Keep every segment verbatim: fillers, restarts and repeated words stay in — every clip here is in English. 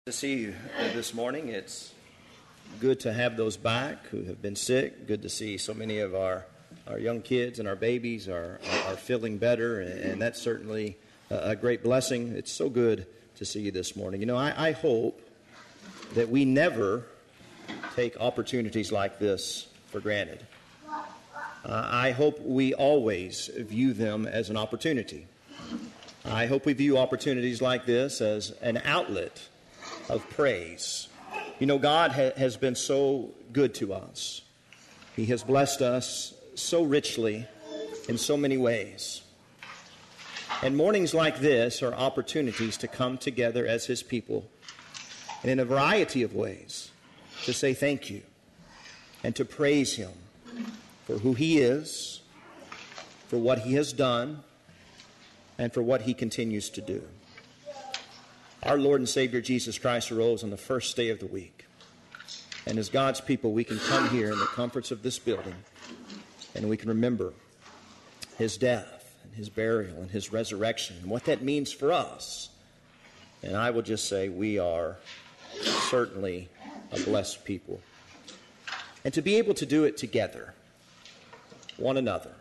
To see you this morning. It's good to have those back who have been sick. Good to see so many of our, our young kids and our babies are, are feeling better, and that's certainly a great blessing. It's so good to see you this morning. You know, I, I hope that we never take opportunities like this for granted. Uh, I hope we always view them as an opportunity. I hope we view opportunities like this as an outlet of praise. You know, God ha- has been so good to us. He has blessed us so richly in so many ways. And mornings like this are opportunities to come together as His people and in a variety of ways to say thank you and to praise Him for who He is, for what He has done, and for what He continues to do. Our Lord and Savior Jesus Christ arose on the first day of the week. And as God's people, we can come here in the comforts of this building and we can remember His death and His burial and His resurrection and what that means for us. And I will just say we are certainly a blessed people. And to be able to do it together, one another,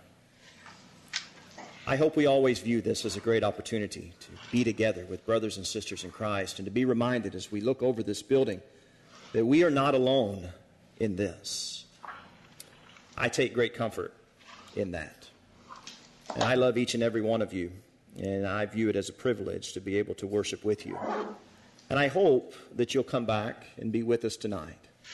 I hope we always view this as a great opportunity to be together with brothers and sisters in Christ and to be reminded as we look over this building that we are not alone in this. I take great comfort in that. And I love each and every one of you, and I view it as a privilege to be able to worship with you. And I hope that you'll come back and be with us tonight.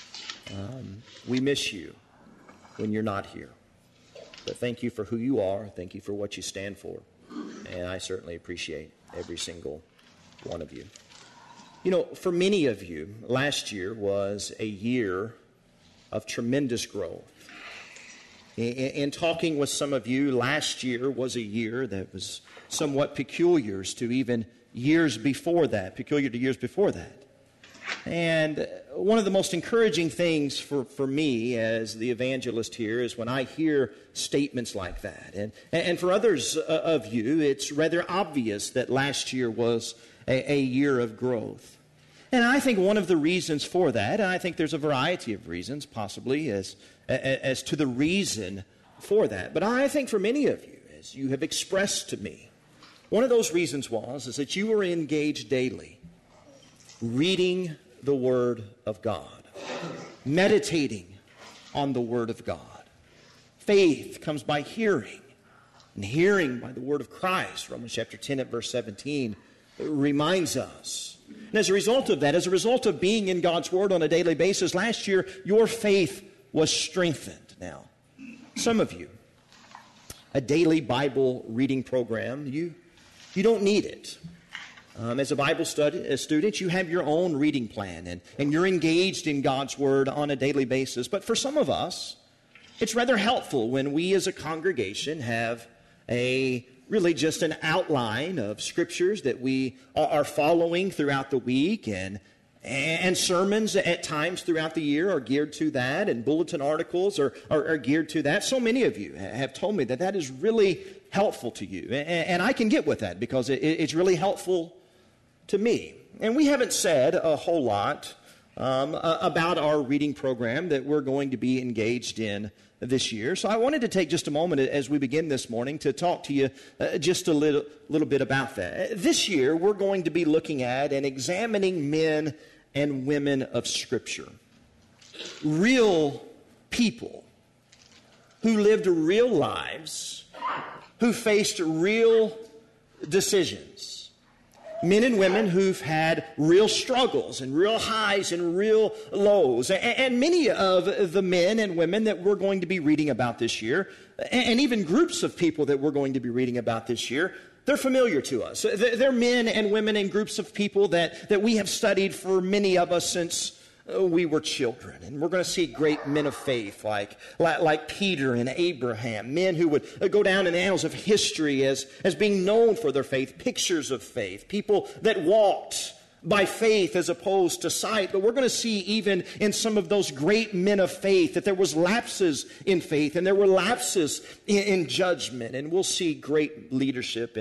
Um, we miss you when you're not here. But thank you for who you are. Thank you for what you stand for. And I certainly appreciate every single one of you. You know, for many of you, last year was a year of tremendous growth. In, in talking with some of you, last year was a year that was somewhat peculiar to even years before that, peculiar to years before that. And one of the most encouraging things for, for me as the evangelist here is when I hear statements like that. And, and for others of you, it's rather obvious that last year was a, a year of growth. And I think one of the reasons for that, and I think there's a variety of reasons possibly as, as to the reason for that. But I think for many of you, as you have expressed to me, one of those reasons was is that you were engaged daily reading the Word of God, meditating on the Word of God. Faith comes by hearing, and hearing by the Word of Christ. Romans chapter ten at verse seventeen reminds us. And as a result of that, as a result of being in God's Word on a daily basis, last year your faith was strengthened. Now, some of you, a daily Bible reading program, you, you don't need it. Um, as a Bible study, a student, you have your own reading plan, and, and you're engaged in God's Word on a daily basis. But for some of us, it's rather helpful when we as a congregation have a really just an outline of scriptures that we are following throughout the week, and, and sermons at times throughout the year are geared to that, and bulletin articles are, are, are geared to that. So many of you have told me that that is really helpful to you, and, and I can get with that because it, it's really helpful to me. And we haven't said a whole lot um, uh, about our reading program that we're going to be engaged in this year. So I wanted to take just a moment as we begin this morning to talk to you uh, just a little, little bit about that. This year, we're going to be looking at and examining men and women of Scripture. Real people who lived real lives, who faced real decisions. Men and women who've had real struggles and real highs and real lows. And many of the men and women that we're going to be reading about this year, and even groups of people that we're going to be reading about this year, they're familiar to us. They're men and women and groups of people that, that we have studied for many of us since we were children. And we're going to see great men of faith like, like, like Peter and Abraham, men who would go down in the annals of history as, as being known for their faith, pictures of faith, people that walked by faith as opposed to sight. But we're going to see even in some of those great men of faith that there was lapses in faith and there were lapses in, in judgment. And we'll see great leadership in,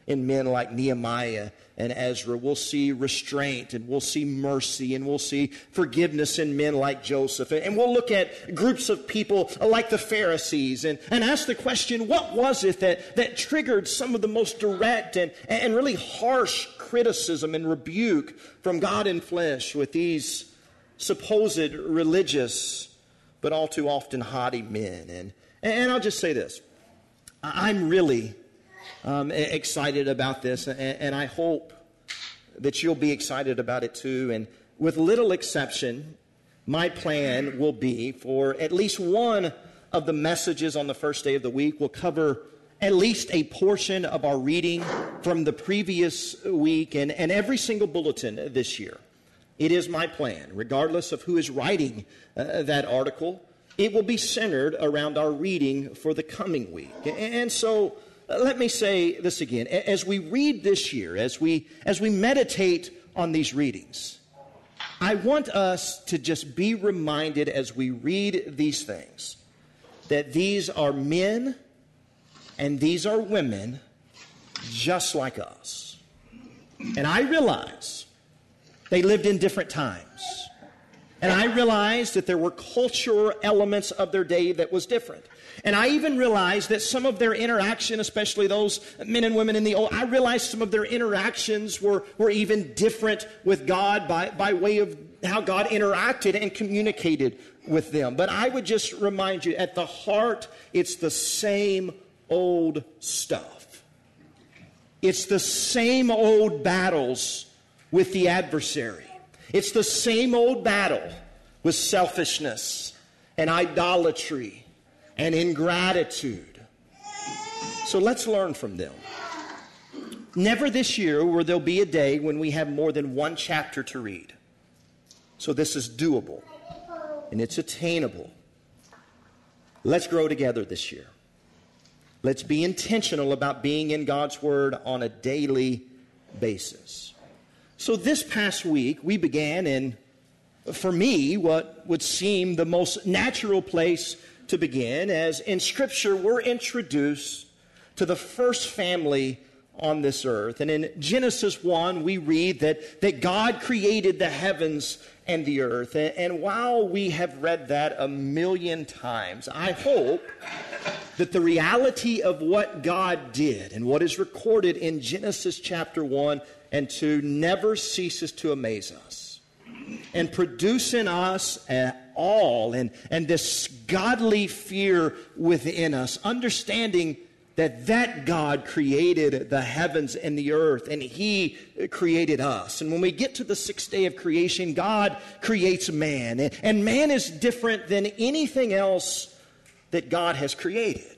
in men like Nehemiah and Ezra. We'll see restraint, and we'll see mercy, and we'll see forgiveness in men like Joseph. And we'll look at groups of people like the Pharisees and, and ask the question, what was it that, that triggered some of the most direct and, and really harsh criticism and rebuke from God in flesh with these supposed religious but all too often haughty men? And, and I'll just say this. I'm really Um, excited about this, and, and I hope that you'll be excited about it too. And with little exception, my plan will be for at least one of the messages on the first day of the week will cover at least a portion of our reading from the previous week and, and every single bulletin this year. It is my plan, regardless of who is writing uh, that article, it will be centered around our reading for the coming week. And so let me say this again. As we read this year, as we as we meditate on these readings, I want us to just be reminded as we read these things that these are men and these are women just like us. And I realize they lived in different times. And I realized that there were cultural elements of their day that was different. And I even realized that some of their interaction, especially those men and women in the old, I realized some of their interactions were, were even different with God by, by way of how God interacted and communicated with them. But I would just remind you, at the heart, it's the same old stuff. It's the same old battles with the adversary. It's the same old battle with selfishness and idolatry and ingratitude. So let's learn from them. Never this year will there be a day when we have more than one chapter to read. So this is doable and it's attainable. Let's grow together this year. Let's be intentional about being in God's Word on a daily basis. So this past week, we began in, for me, what would seem the most natural place to begin, as in Scripture, we're introduced to the first family on this earth. And in Genesis one, we read that, that God created the heavens and the earth. And, and while we have read that a million times, I hope that the reality of what God did and what is recorded in Genesis chapter one and two never ceases to amaze us and produce in us at all and, and this godly fear within us, understanding that that God created the heavens and the earth, and He created us. And when we get to the sixth day of creation, God creates man. And, and man is different than anything else that God has created.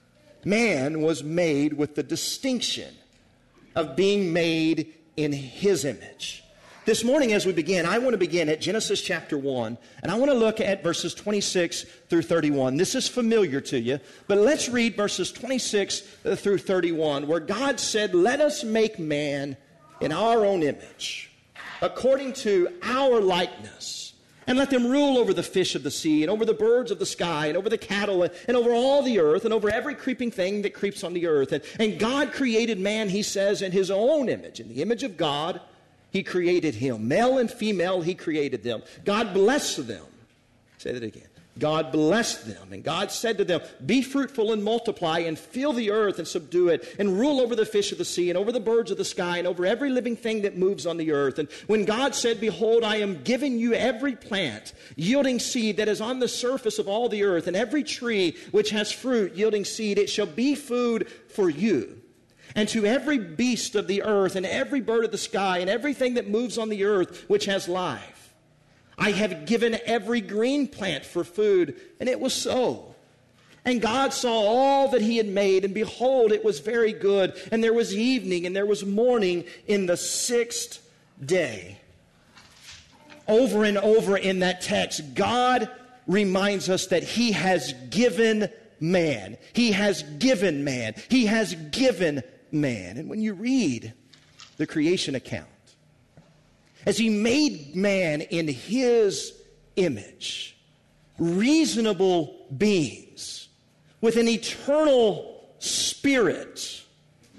Man was made with the distinction of being made in His image. This morning as we begin, I want to begin at Genesis chapter one, and I want to look at verses twenty-six through thirty-one. This is familiar to you, but let's read verses twenty-six through thirty-one, where God said, "Let us make man in our own image, according to our likeness, and let them rule over the fish of the sea, and over the birds of the sky, and over the cattle, and, and over all the earth, and over every creeping thing that creeps on the earth." And, and God created man, He says, in His own image. In the image of God, He created him. Male and female, He created them. God blessed them. Say that again. God blessed them. And God said to them, "Be fruitful and multiply and fill the earth and subdue it and rule over the fish of the sea and over the birds of the sky and over every living thing that moves on the earth." And when God said, "Behold, I am giving you every plant yielding seed that is on the surface of all the earth and every tree which has fruit yielding seed, it shall be food for you. And to every beast of the earth and every bird of the sky and everything that moves on the earth which has life, I have given every green plant for food." And it was so. And God saw all that He had made, and behold, it was very good. And there was evening and there was morning in the sixth day. Over and over in that text, God reminds us that He has given man. He has given man. He has given man. And when you read the creation account, as He made man in His image, reasonable beings with an eternal spirit,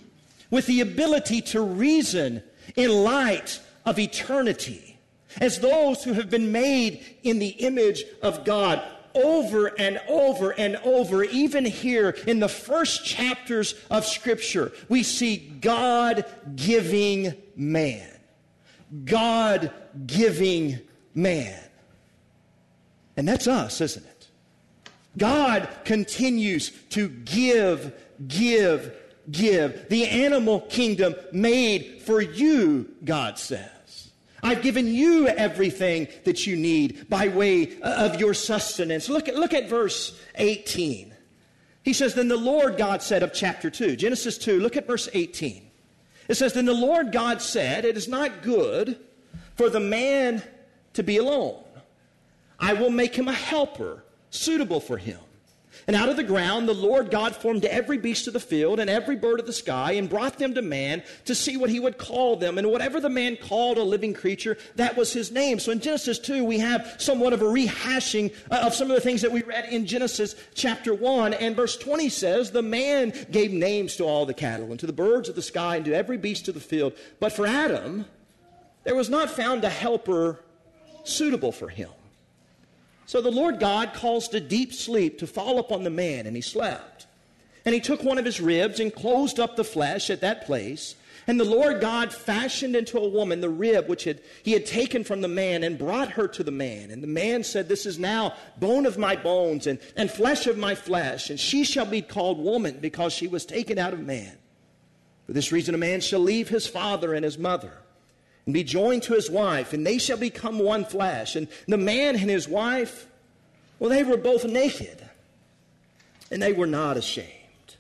with the ability to reason in light of eternity, as those who have been made in the image of God. Over and over and over, even here in the first chapters of Scripture, we see God giving man. God giving man. And that's us, isn't it? God continues to give, give, give. The animal kingdom made for you, God says. I've given you everything that you need by way of your sustenance. Look at, look at verse eighteen. He says, then the Lord God said of chapter two, Genesis two, look at verse eighteen. It says, then the Lord God said, it is not good for the man to be alone. I will make him a helper suitable for him. And out of the ground the Lord God formed every beast of the field and every bird of the sky and brought them to man to see what he would call them. And whatever the man called a living creature, that was his name. So in Genesis two, we have somewhat of a rehashing of some of the things that we read in Genesis chapter one. And verse twenty says, the man gave names to all the cattle and to the birds of the sky and to every beast of the field. But for Adam, there was not found a helper suitable for him. So the Lord God caused a deep sleep to fall upon the man, and he slept. And he took one of his ribs and closed up the flesh at that place. And the Lord God fashioned into a woman the rib which had, he had taken from the man and brought her to the man. And the man said, this is now bone of my bones and, and flesh of my flesh. And she shall be called woman because she was taken out of man. For this reason a man shall leave his father and his mother and be joined to his wife, and they shall become one flesh. And the man and his wife, well, they were both naked, and they were not ashamed.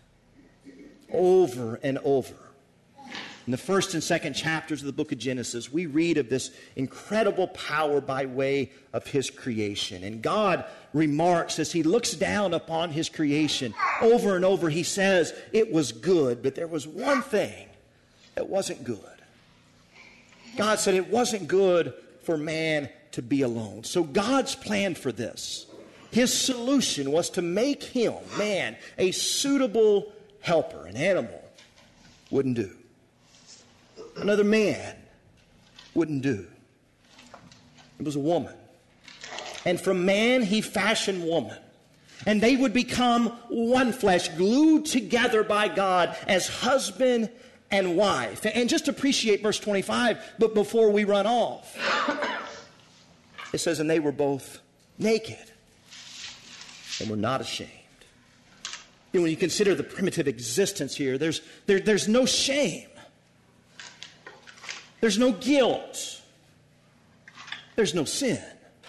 Over and over. In the first and second chapters of the book of Genesis, we read of this incredible power by way of his creation. And God remarks as he looks down upon his creation, over and over, he says, it was good, but there was one thing that wasn't good. God said it wasn't good for man to be alone. So God's plan for this, his solution was to make him, man, a suitable helper. An animal wouldn't do. Another man wouldn't do. It was a woman. And from man he fashioned woman. And they would become one flesh, glued together by God as husband and wife. And just appreciate verse twenty-five, but before we run off. It says, and they were both naked and were not ashamed. You know, when you consider the primitive existence here, there's, there, there's no shame. There's no guilt. There's no sin.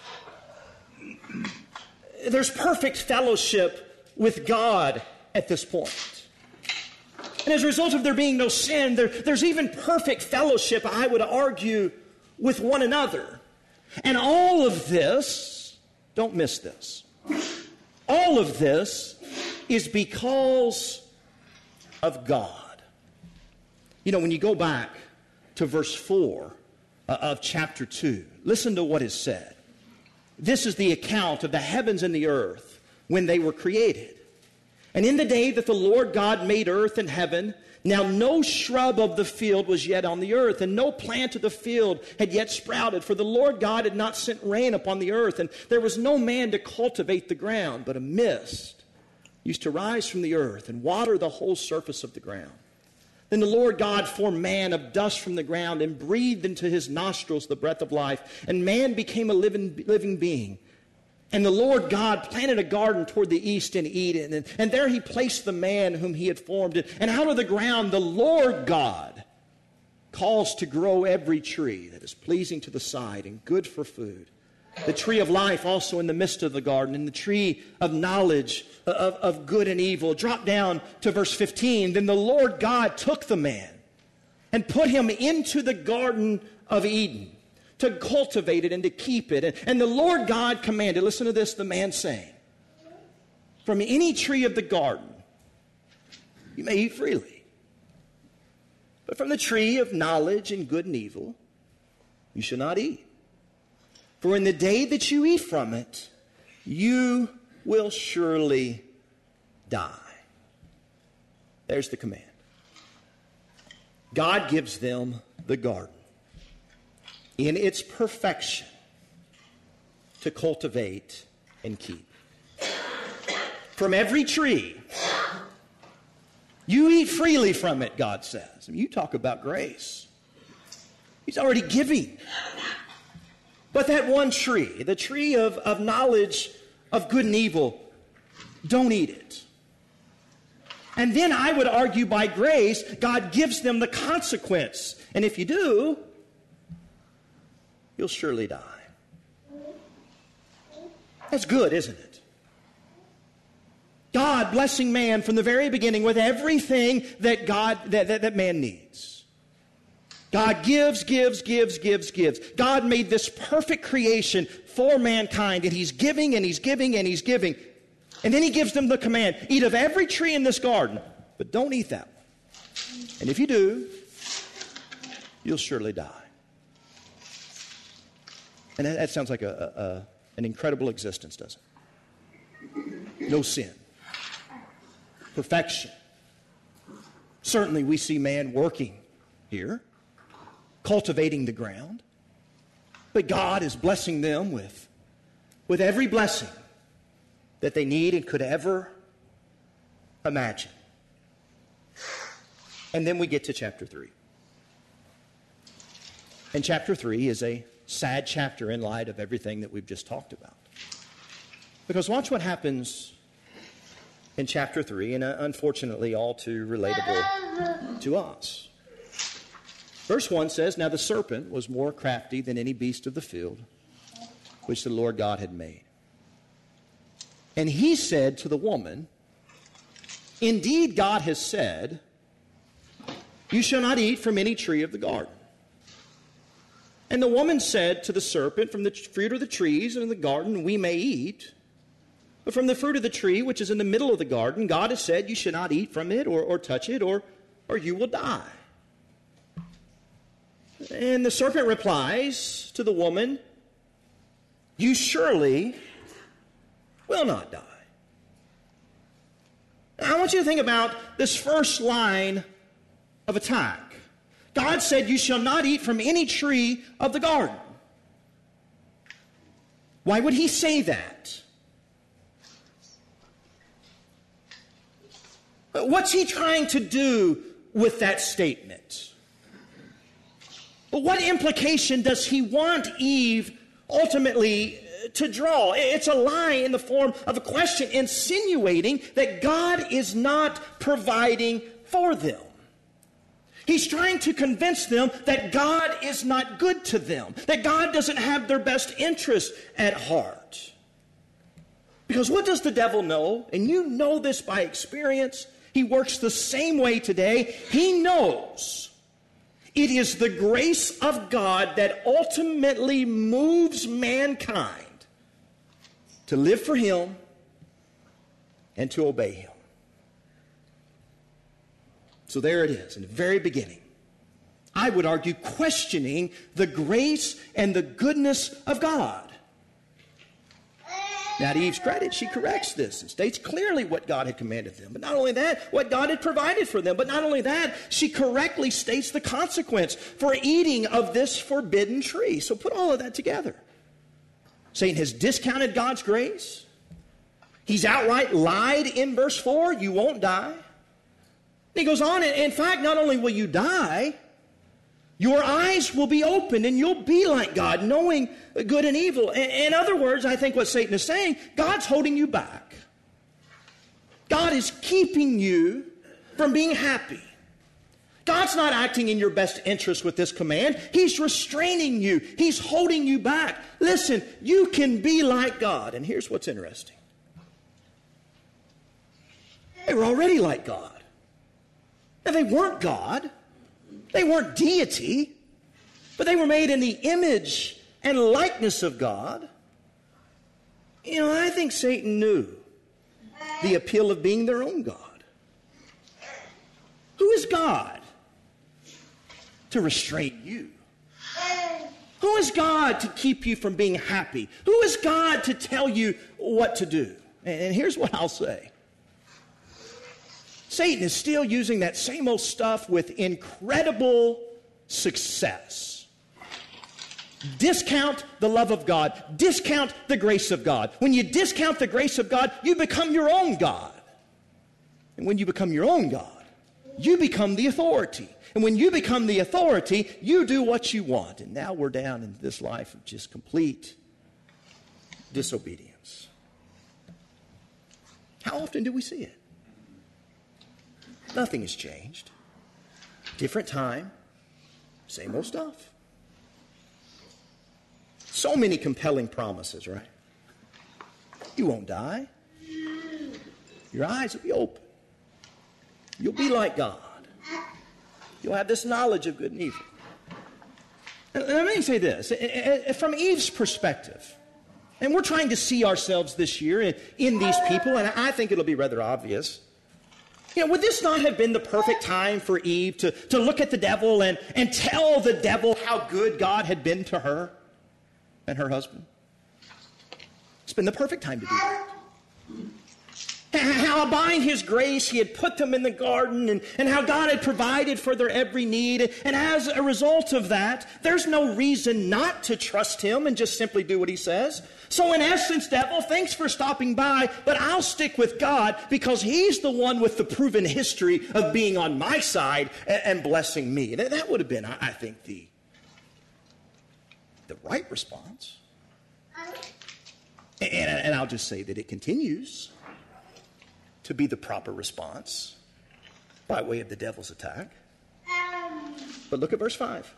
There's perfect fellowship with God at this point. And as a result of there being no sin, there, there's even perfect fellowship, I would argue, with one another. And all of this, don't miss this, all of this is because of God. You know, when you go back to verse four of chapter two, listen to what is said. This is the account of the heavens and the earth when they were created. And in the day that the Lord God made earth and heaven, now no shrub of the field was yet on the earth, and no plant of the field had yet sprouted, for the Lord God had not sent rain upon the earth, and there was no man to cultivate the ground, but a mist used to rise from the earth and water the whole surface of the ground. Then the Lord God formed man of dust from the ground and breathed into his nostrils the breath of life, and man became a living, living being. And the Lord God planted a garden toward the east in Eden, and, and there he placed the man whom he had formed. And, and out of the ground the Lord God caused to grow every tree that is pleasing to the sight and good for food. The tree of life also in the midst of the garden, and the tree of knowledge of, of good and evil. Drop down to verse fifteen. Then the Lord God took the man and put him into the Garden of Eden to cultivate it and to keep it. And, and the Lord God commanded, listen to this, the man saying, from any tree of the garden you may eat freely, but from the tree of knowledge and good and evil you shall not eat. For in the day that you eat from it, you will surely die. There's the command. God gives them the garden in its perfection to cultivate and keep. From every tree, you eat freely from it, God says. I mean, you talk about grace. He's already giving. But that one tree, the tree of, of knowledge of good and evil, don't eat it. And then I would argue by grace, God gives them the consequence. And if you do, you'll surely die. That's good, isn't it? God blessing man from the very beginning with everything that God that, that, that man needs. God gives, gives, gives, gives, gives. God made this perfect creation for mankind, and He's giving and He's giving and He's giving. And then He gives them the command, eat of every tree in this garden, but don't eat that one. And if you do, you'll surely die. And that, that sounds like a, a, a, an incredible existence, doesn't it? No sin. Perfection. Certainly we see man working here, cultivating the ground. But God is blessing them with, with every blessing that they need and could ever imagine. And then we get to chapter three. And chapter three is a sad chapter in light of everything that we've just talked about. Because watch what happens in chapter three, and uh, unfortunately all too relatable to us. Verse one says, now the serpent was more crafty than any beast of the field which the Lord God had made. And he said to the woman, indeed God has said, you shall not eat from any tree of the garden. And the woman said to the serpent, from the fruit of the trees and in the garden we may eat. But from the fruit of the tree, which is in the middle of the garden, God has said, you should not eat from it or, or touch it, or, or you will die. And the serpent replies to the woman, you surely will not die. Now, I want you to think about this first line of attack. God said, you shall not eat from any tree of the garden. Why would He say that? What's He trying to do with that statement? What implication does He want Eve ultimately to draw? It's a lie in the form of a question insinuating that God is not providing for them. He's trying to convince them that God is not good to them, that God doesn't have their best interest at heart. Because what does the devil know? And you know this by experience. He works the same way today. He knows it is the grace of God that ultimately moves mankind to live for Him and to obey Him. So there it is, in the very beginning. I would argue questioning the grace and the goodness of God. Now, to Eve's credit, she corrects this and states clearly what God had commanded them. But not only that, what God had provided for them. But not only that, she correctly states the consequence for eating of this forbidden tree. So put all of that together. Satan has discounted God's grace. He's outright lied in verse four, you won't die. He goes on, in fact, not only will you die, your eyes will be opened and you'll be like God, knowing good and evil. In other words, I think what Satan is saying, God's holding you back. God is keeping you from being happy. God's not acting in your best interest with this command. He's restraining you. He's holding you back. Listen, you can be like God. And here's what's interesting. They were already like God. Now, they weren't God. They weren't deity. But they were made in the image and likeness of God. You know, I think Satan knew the appeal of being their own God. Who is God to restrain you? Who is God to keep you from being happy? Who is God to tell you what to do? And here's what I'll say. Satan is still using that same old stuff with incredible success. Discount the love of God. Discount the grace of God. When you discount the grace of God, you become your own God. And when you become your own God, you become the authority. And when you become the authority, you do what you want. And now we're down in this life of just complete disobedience. How often do we see it? Nothing has changed. Different time, same old stuff. So many compelling promises, right? You won't die. Your eyes will be open. You'll be like God. You'll have this knowledge of good and evil. And let me say this. From Eve's perspective, and we're trying to see ourselves this year in, in these people, and I think it'll be rather obvious. You know, would this not have been the perfect time for Eve to, to look at the devil and, and tell the devil how good God had been to her and her husband? It's been the perfect time to do that. How by his grace he had put them in the garden, and, and how God had provided for their every need. And as a result of that, there's no reason not to trust him and just simply do what he says. So in essence, devil, thanks for stopping by, but I'll stick with God because he's the one with the proven history of being on my side and, and blessing me. That, that would have been, I think, the, the right response. And, and I'll just say that it continues to be the proper response by way of the devil's attack. But look at verse five.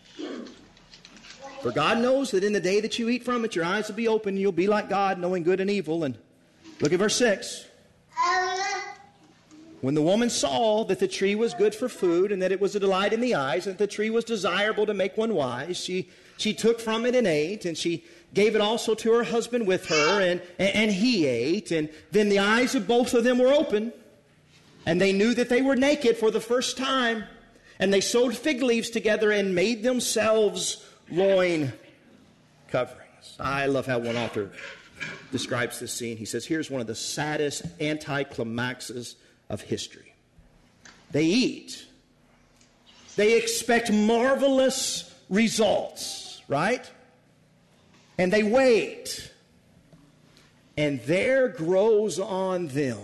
For God knows that in the day that you eat from it, your eyes will be open, and you'll be like God, knowing good and evil. And look at verse six. When the woman saw that the tree was good for food, and that it was a delight in the eyes, and that the tree was desirable to make one wise, she, she took from it and ate, and she gave it also to her husband with her, and, and he ate. And then the eyes of both of them were open, and they knew that they were naked for the first time. And they sewed fig leaves together and made themselves loin coverings. I love how one author describes this scene. He says, here's one of the saddest anticlimaxes of history. They eat. They expect marvelous results, right? And they wait. And there grows on them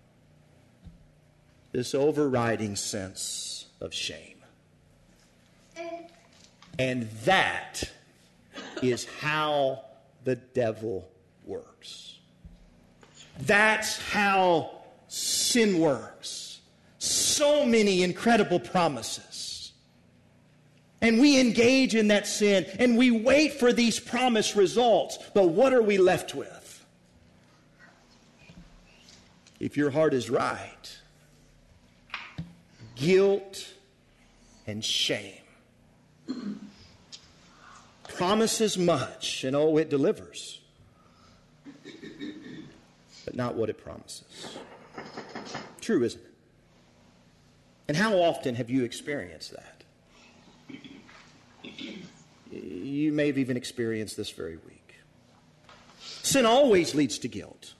this overriding sense of shame. And that is how the devil works. That's how sin works. So many incredible promises. And we engage in that sin, and we wait for these promised results. But what are we left with? If your heart is right, guilt and shame. Promises much, and oh, it delivers. But not what it promises. True, isn't it? And how often have you experienced that? You may have even experienced this very week. Sin always leads to guilt.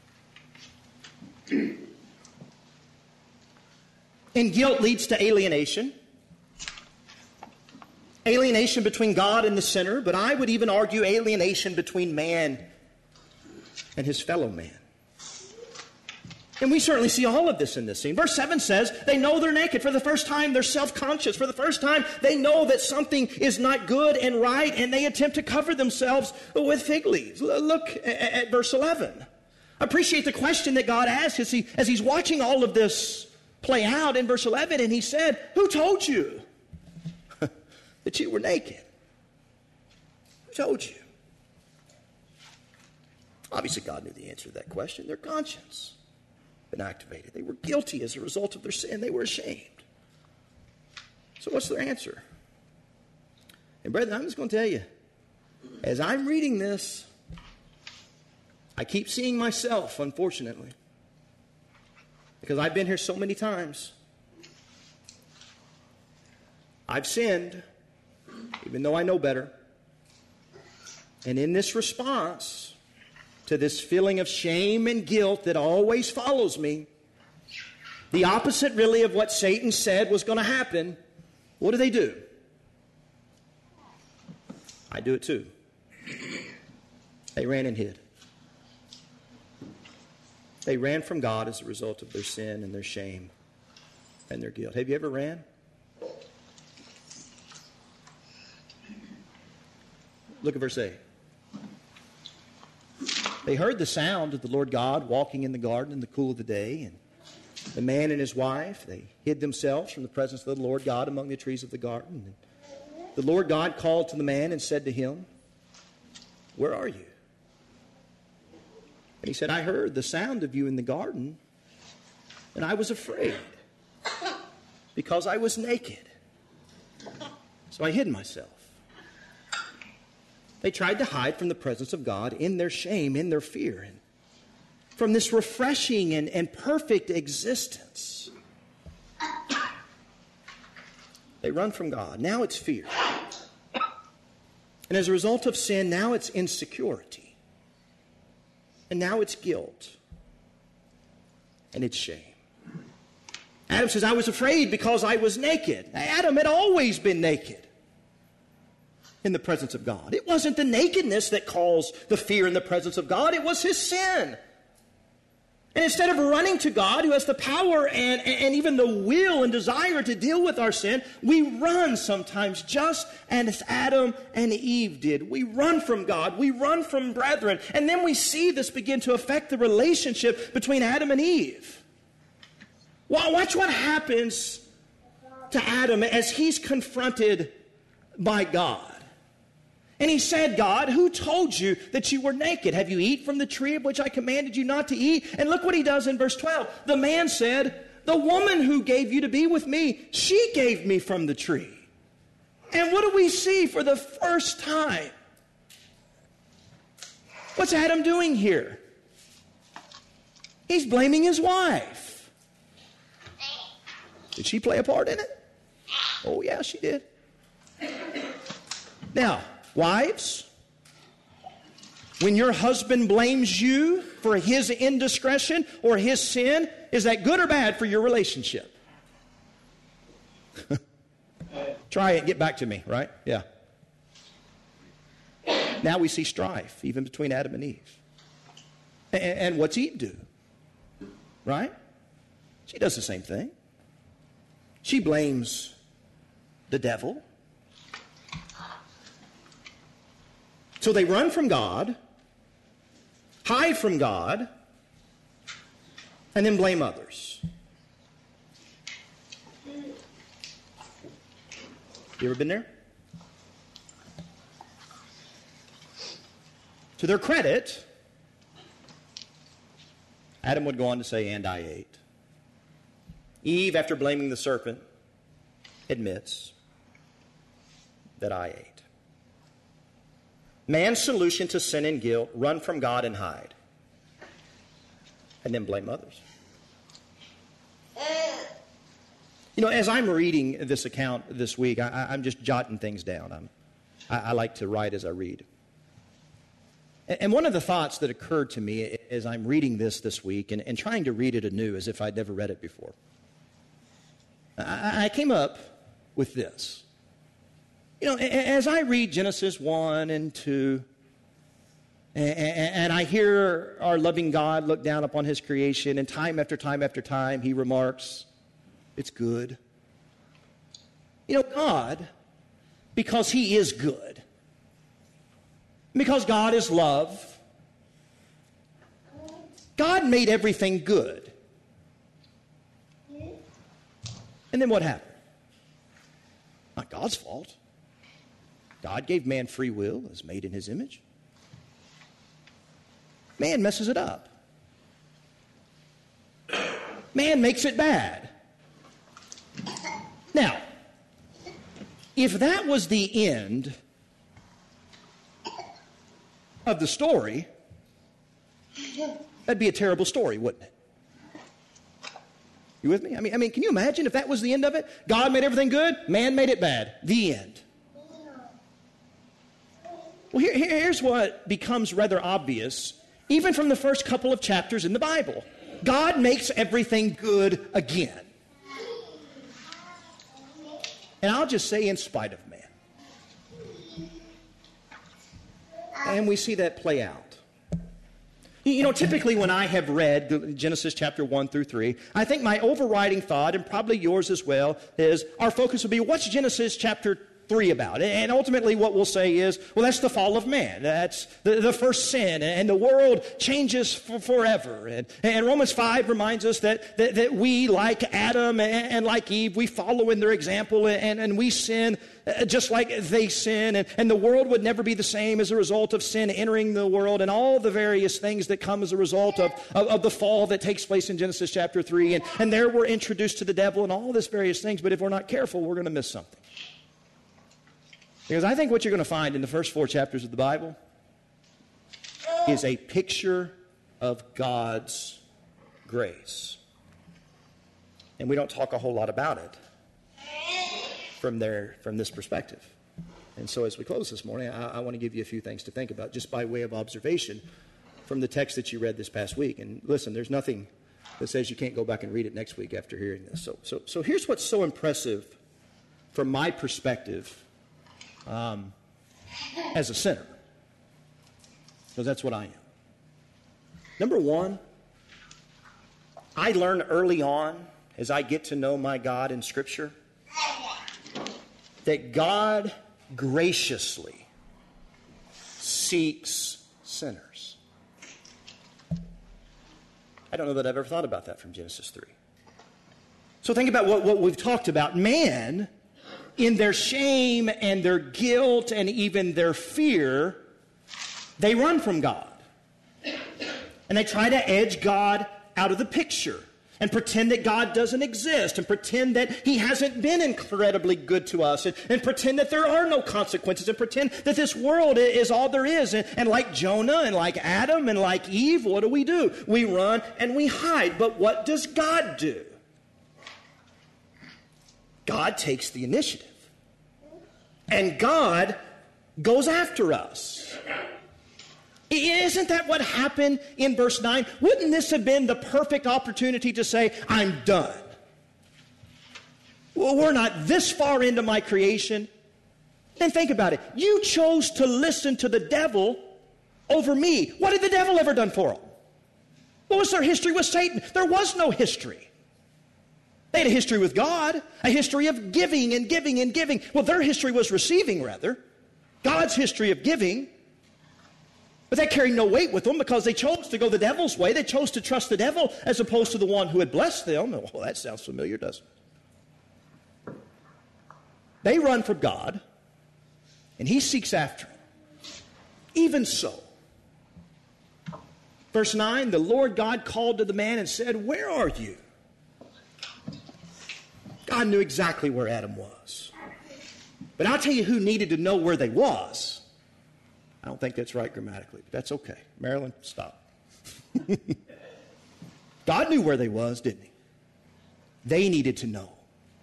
And guilt leads to alienation. Alienation between God and the sinner, but I would even argue alienation between man and his fellow man. And we certainly see all of this in this scene. Verse seven says, they know they're naked. For the first time, they're self-conscious. For the first time, they know that something is not good and right, and they attempt to cover themselves with fig leaves. Look at verse eleven. Appreciate the question that God asks as, he, as he's watching all of this play out in verse eleven, and he said, who told you that you were naked? Who told you? Obviously, God knew the answer to that question. Their conscience had been activated. They were guilty as a result of their sin. They were ashamed. So what's their answer? And brethren, I'm just going to tell you, as I'm reading this, I keep seeing myself, unfortunately, because I've been here so many times. I've sinned, even though I know better. And in this response to this feeling of shame and guilt that always follows me, the opposite really of what Satan said was going to happen, what do they do? I do it too. They ran and hid. They ran from God as a result of their sin and their shame and their guilt. Have you ever ran? Look at verse eight. They heard the sound of the Lord God walking in the garden in the cool of the day, and the man and his wife, they hid themselves from the presence of the Lord God among the trees of the garden. And the Lord God called to the man and said to him, "Where are you?" And he said, "I heard the sound of you in the garden, and I was afraid, because I was naked. So I hid myself." They tried to hide from the presence of God in their shame, in their fear, and from this refreshing and, and perfect existence. They run from God. Now it's fear. And as a result of sin, now it's insecurity. And now it's guilt. And it's shame. Adam says, "I was afraid because I was naked." Adam had always been naked in the presence of God. It wasn't the nakedness that caused the fear in the presence of God. It was his sin. And instead of running to God, who has the power and, and even the will and desire to deal with our sin, we run sometimes just as Adam and Eve did. We run from God. We run from brethren. And then we see this begin to affect the relationship between Adam and Eve. Watch what happens to Adam as he's confronted by God. And he said, "God, who told you that you were naked? Have you eaten from the tree of which I commanded you not to eat?" And look what he does in verse twelve. The man said, "The woman who gave you to be with me, she gave me from the tree." And what do we see for the first time? What's Adam doing here? He's blaming his wife. Did she play a part in it? Oh, yeah, she did. Now, wives, when your husband blames you for his indiscretion or his sin, is that good or bad for your relationship? Try it, get back to me, right? Yeah. Now we see strife, even between Adam and Eve. And, and what's Eve do? Right? She does the same thing. She blames the devil. So they run from God, hide from God, and then blame others. You ever been there? To their credit, Adam would go on to say, "And I ate." Eve, after blaming the serpent, admits that I ate. Man's solution to sin and guilt: run from God and hide. And then blame others. You know, as I'm reading this account this week, I, I'm just jotting things down. I'm, I, I like to write as I read. And, and one of the thoughts that occurred to me as I'm reading this this week and, and trying to read it anew as if I'd never read it before, I, I came up with this. You know, as I read Genesis one and two, and I hear our loving God look down upon his creation, and time after time after time he remarks, "It's good." You know, God, because he is good, because God is love, God made everything good. And then what happened? Not God's fault. God gave man free will as made in his image. Man messes it up. Man makes it bad. Now, if that was the end of the story, that'd be a terrible story, wouldn't it? You with me? I mean, I mean, can you imagine if that was the end of it? God made everything good, man made it bad. The end. Well, here, here's what becomes rather obvious, even from the first couple of chapters in the Bible. God makes everything good again. And I'll just say, in spite of man. And we see that play out. You know, typically when I have read Genesis chapter one through three, I think my overriding thought, and probably yours as well, is our focus will be, what's Genesis chapter three about? And ultimately what we'll say is, well, that's the fall of man. That's the, the first sin, and the world changes for forever. And, and Romans five reminds us that, that, that we, like Adam and, and like Eve, we follow in their example, and, and we sin just like they sin, and, and the world would never be the same as a result of sin entering the world, and all the various things that come as a result of, of, of the fall that takes place in Genesis chapter three. And, and there we're introduced to the devil and all this various things, but if we're not careful, we're going to miss something. Because I think what you're going to find in the first four chapters of the Bible is a picture of God's grace. And we don't talk a whole lot about it from there, from this perspective. And so as we close this morning, I, I want to give you a few things to think about, just by way of observation from the text that you read this past week. And listen, there's nothing that says you can't go back and read it next week after hearing this. So, so, so here's what's so impressive from my perspective um, as a sinner, because that's what I am. Number one, I learned early on, as I get to know my God in Scripture, that God graciously seeks sinners. I don't know that I've ever thought about that from Genesis three. So think about what, what we've talked about. Man, in their shame and their guilt and even their fear, they run from God. And they try to edge God out of the picture and pretend that God doesn't exist, and pretend that He hasn't been incredibly good to us, and, and pretend that there are no consequences, and pretend that this world is all there is. And, and like Jonah and like Adam and like Eve, what do we do? We run and we hide. But what does God do? God takes the initiative. And God goes after us. Isn't that what happened in verse nine? Wouldn't this have been the perfect opportunity to say, I'm done? Well, we're not this far into my creation. Then think about it. You chose to listen to the devil over me. What had the devil ever done for them? What was their history with Satan? There was no history. They had a history with God, a history of giving and giving and giving. Well, their history was receiving, rather. God's history of giving. But that carried no weight with them because they chose to go the devil's way. They chose to trust the devil as opposed to the one who had blessed them. Well, that sounds familiar, doesn't it? They run from God, and He seeks after them. Even so, verse nine, the Lord God called to the man and said, where are you? God knew exactly where Adam was. But I'll tell you who needed to know where they was. I don't think that's right grammatically, but that's okay. Marilyn, stop. God knew where they was, didn't He? They needed to know.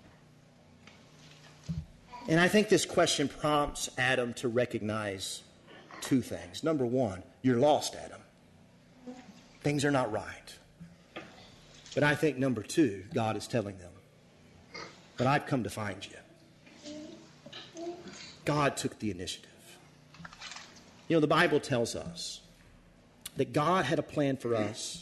And I think this question prompts Adam to recognize two things. Number one, you're lost, Adam. Things are not right. But I think number two, God is telling them, but I've come to find you. God took the initiative. You know, the Bible tells us that God had a plan for us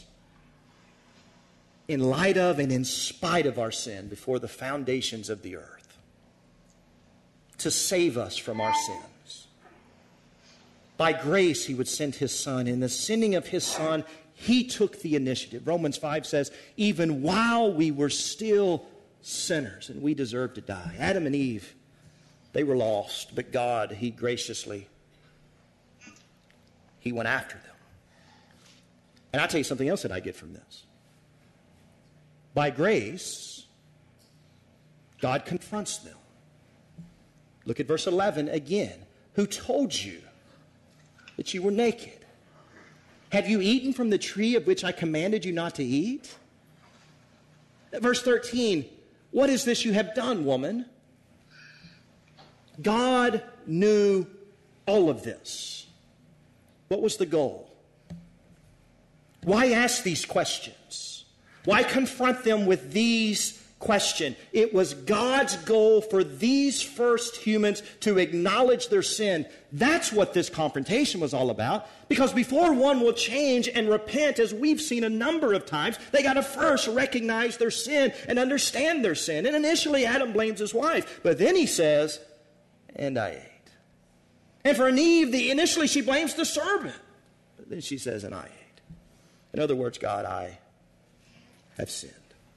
in light of and in spite of our sin before the foundations of the earth, to save us from our sins. By grace, He would send His Son. In the sending of His Son, He took the initiative. Romans five says, even while we were still sinners and we deserved to die. Adam and Eve, they were lost, but God, He graciously He went after them. And I'll tell you something else that I get from this. By grace, God confronts them. Look at verse eleven again. Who told you that you were naked? Have you eaten from the tree of which I commanded you not to eat? Verse thirteen. What is this you have done, woman? God knew all of this. What was the goal? Why ask these questions? Why confront them with these questions? It was God's goal for these first humans to acknowledge their sin. That's what this confrontation was all about. Because before one will change and repent, as we've seen a number of times, they got to first recognize their sin and understand their sin. And initially Adam blames his wife, but then he says, and I ate. And for Eve, the, initially she blames the serpent, but then she says, and I ate. In other words, God, I have sinned.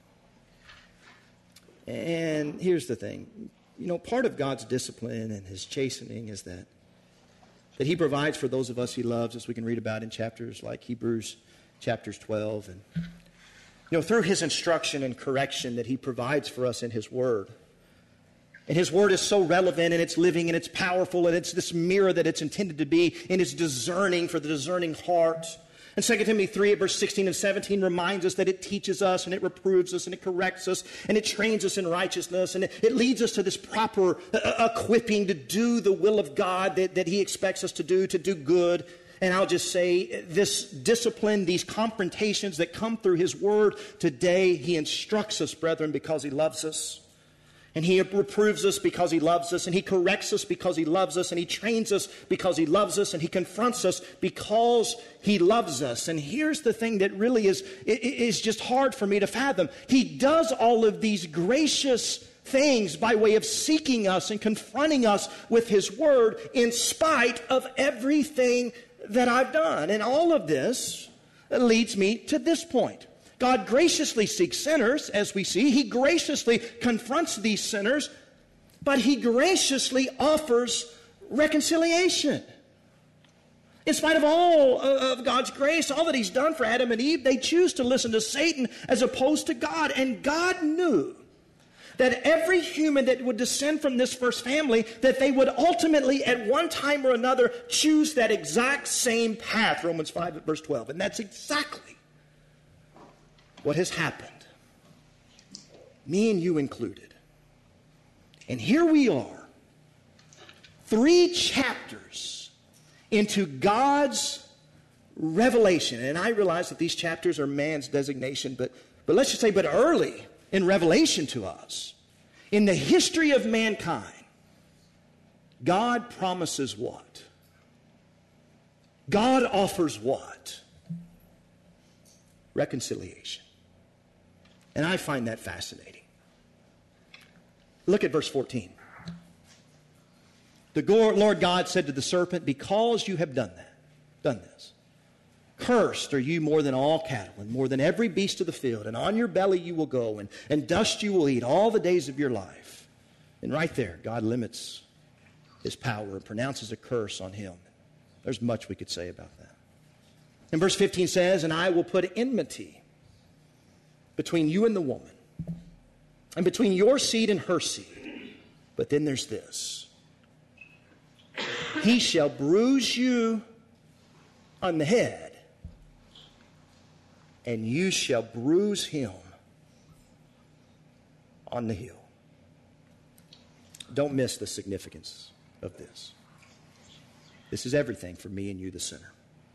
And here's the thing. You know, part of God's discipline and his chastening is that that he provides for those of us he loves, as we can read about in chapters like Hebrews chapters twelve. And, you know, through his instruction and correction that he provides for us in his word. And his word is so relevant, and it's living, and it's powerful, and it's this mirror that it's intended to be, and it's discerning for the discerning heart. And Second Timothy three, verse sixteen and seventeen reminds us that it teaches us, and it reproves us, and it corrects us, and it trains us in righteousness, and it, it leads us to this proper uh, equipping to do the will of God that, that he expects us to do, to do good. And I'll just say, this discipline, these confrontations that come through his word today, he instructs us, brethren, because he loves us. And he reproves us because he loves us, and he corrects us because he loves us, and he trains us because he loves us, and he confronts us because he loves us. And here's the thing that really is, is just hard for me to fathom. He does all of these gracious things by way of seeking us and confronting us with his word in spite of everything that I've done. And all of this leads me to this point. God graciously seeks sinners, as we see. He graciously confronts these sinners, but he graciously offers reconciliation. In spite of all of God's grace, all that he's done for Adam and Eve, they choose to listen to Satan as opposed to God. And God knew that every human that would descend from this first family, that they would ultimately at one time or another choose that exact same path, Romans five verse twelve. And that's exactly what has happened, me and you included. And here we are, three chapters into God's revelation. And I realize that these chapters are man's designation, but, but let's just say, but early in revelation to us, in the history of mankind, God promises what? God offers what? Reconciliation. And I find that fascinating. Look at verse fourteen. The Lord God said to the serpent, because you have done that, done this, cursed are you more than all cattle and more than every beast of the field, and on your belly you will go, and, and dust you will eat all the days of your life. And right there, God limits his power and pronounces a curse on him. There's much we could say about that. And verse fifteen says, and I will put enmity between you and the woman, and between your seed and her seed. But then there's this. He shall bruise you on the head, and you shall bruise him on the heel. Don't miss the significance of this. This is everything for me and you, the sinner.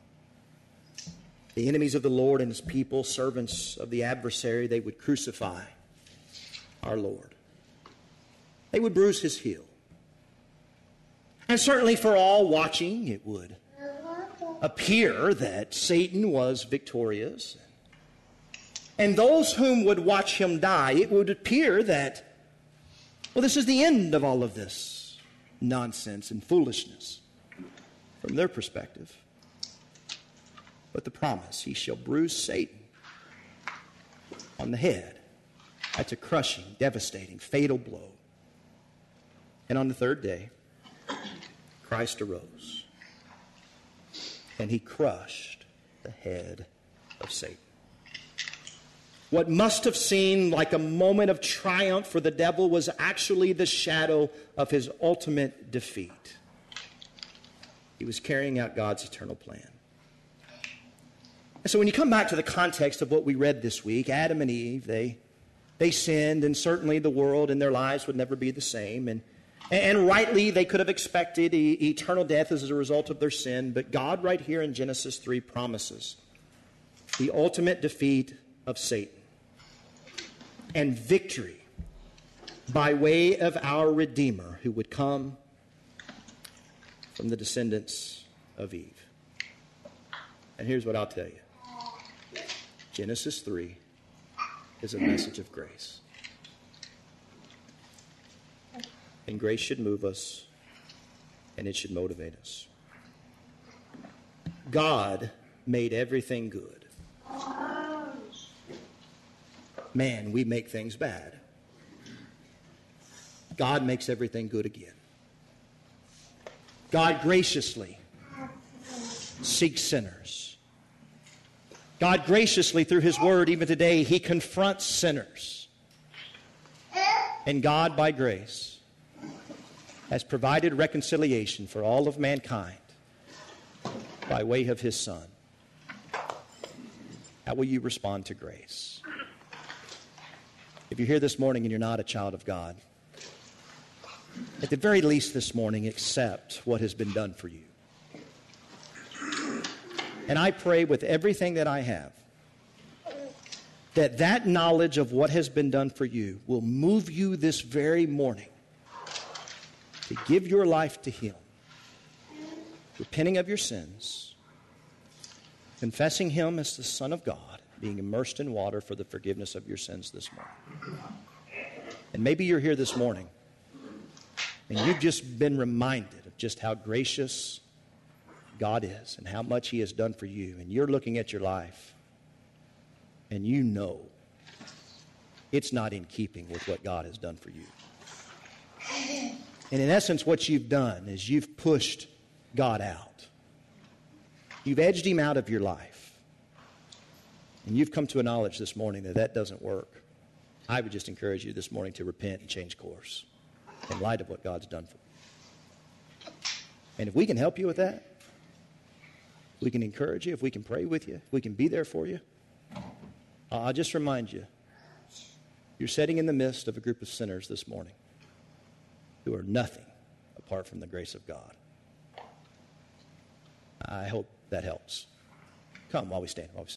The enemies of the Lord and his people, servants of the adversary, they would crucify our Lord. They would bruise his heel. And certainly for all watching, it would appear that Satan was victorious. And those whom would watch him die, it would appear that, well, this is the end of all of this nonsense and foolishness from their perspective. But the promise, he shall bruise Satan on the head. That's a crushing, devastating, fatal blow. And on the third day, Christ arose, and he crushed the head of Satan. What must have seemed like a moment of triumph for the devil was actually the shadow of his ultimate defeat. He was carrying out God's eternal plan. And so when you come back to the context of what we read this week, Adam and Eve, they, they sinned, and certainly the world and their lives would never be the same. And, and rightly, they could have expected e- eternal death as a result of their sin. But God right here in Genesis three promises the ultimate defeat of Satan and victory by way of our Redeemer, who would come from the descendants of Eve. And here's what I'll tell you. Genesis three is a message of grace. And grace should move us, and it should motivate us. God made everything good. Man, we make things bad. God makes everything good again. God graciously seeks sinners. God graciously, through His Word, even today, He confronts sinners. And God, by grace, has provided reconciliation for all of mankind by way of His Son. How will you respond to grace? If you're here this morning and you're not a child of God, at the very least this morning, accept what has been done for you. And I pray with everything that I have that that knowledge of what has been done for you will move you this very morning to give your life to Him, repenting of your sins, confessing Him as the Son of God, being immersed in water for the forgiveness of your sins this morning. And maybe you're here this morning and you've just been reminded of just how gracious God is and how much He has done for you. And you're looking at your life and you know it's not in keeping with what God has done for you. And in essence, what you've done is you've pushed God out. You've edged Him out of your life. And you've come to a knowledge this morning that that doesn't work. I would just encourage you this morning to repent and change course in light of what God's done for you. And if we can help you with that, we can encourage you, if we can pray with you, if we can be there for you, I'll just remind you, you're sitting in the midst of a group of sinners this morning who are nothing apart from the grace of God. I hope that helps. Come while we stand. While we stand.